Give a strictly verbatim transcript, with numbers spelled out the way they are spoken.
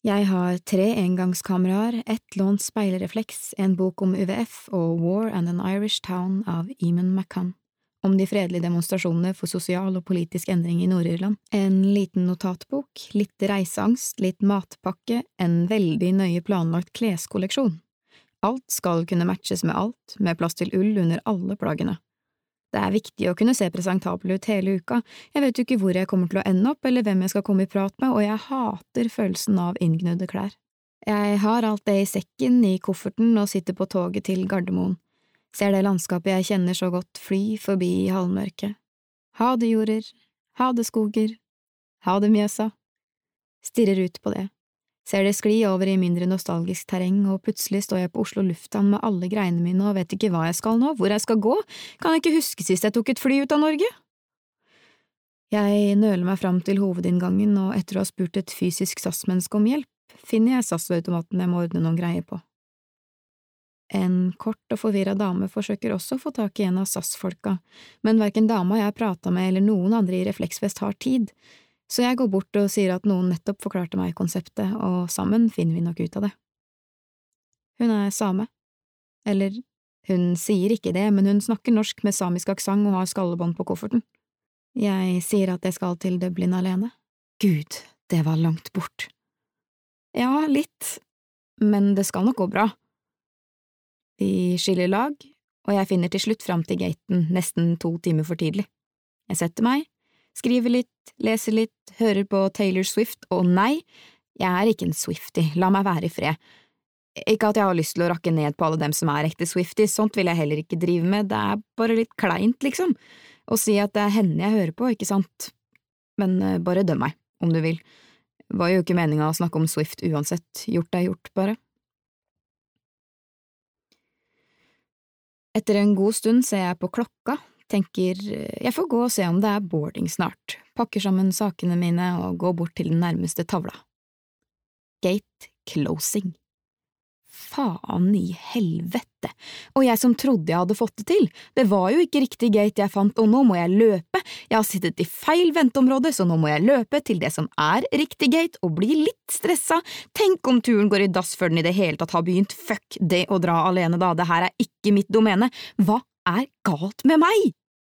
Jeg har tre engangskameraer, ett lånt speilrefleks, en bok om U V F og War and an Irish Town av Eamon McCann, om de fredelige demonstrasjonene for sosial og politisk endring i Nord-Irland, en liten notatbok, litt reiseangst, litt matpakke, en veldig nøye planlagt kleskolleksjon. Alt skal kunne matches med alt, med plass til ull under alle plaggene. Det er viktig å kunne se presentabel ut hele uka, jeg vet jo ikke hvor jeg kommer til å ende opp eller hvem jeg skal komme i prat med, og jeg hater følelsen av inngnudde klær. Jeg har alt det i sekken, i kofferten og sitter på toget til Gardermoen. Ser det landskapet jeg kjenner så godt fly forbi i halvmørket. Ha det jorder, ha det skoger, ha det Mjøsa. Stirrer ut på det. Ser det skli over i mindre nostalgisk terreng, og plutselig står jeg på Oslo lufthavn med alle greiene mine og vet ikke hva jeg skal nå, hvor jeg skal gå, kan jeg ikke huske sist jeg tok et fly ut av Norge? Jeg nøler meg fram til hovedinngangen, og etter å ha spurt et fysisk S A S-menneske om hjelp, finner jeg S A S-automaten jeg må ordne noen greier på. En kort og forvirret dame forsøker også å få tak i en av S A S-folka, men hverken dama jeg pratet med eller noen andre i Refleksfest har tid, så jeg går bort og sier at noen nettopp forklarte meg konseptet, og sammen finner vi nok ut av det. Hun er same. Eller, hun sier ikke det, men hun snakker norsk med samisk aksent og har skallebånd på kofferten. Jeg sier at jeg skal til Dublin alene. Gud, det var langt bort. Ja, litt, men det skal nok gå bra. Vi skiller lag, og jeg finner til slutt fram til gaten nesten to timer for tidlig. Jeg setter meg, skriver litt, leser litt, hører på Taylor Swift, og nei, jeg er ikke en Swiftie, la meg være i fred. Ikke at jeg har lyst til å rakke ned på alle dem som er ekte Swifties, sånt vil jeg heller ikke drive med, det er bare litt kleint, liksom, å si at det er henne jeg hører på, ikke sant? Men bare døm meg, om du vil. Var jo ikke meningen å snakke om Swift uansett, gjort er gjort, bare. Etter en god stund ser jeg på klokka, tenker jeg får gå og se om det er boarding snart, pakker sammen sakene mine og går bort til den nærmeste tavla. Gate closing. Faen i helvete, og jeg som trodde jeg hadde fått det til, det var jo ikke riktig gate jeg fant, og nå må jeg løpe, jeg har sittet i feil venteområde, så nå må jeg løpe til det som er riktig gate og bli litt stressa, tenk om turen går i dass før den i det hele tatt har begynt, fuck det å dra alene da, det her er ikke mitt domene, hva er galt med meg?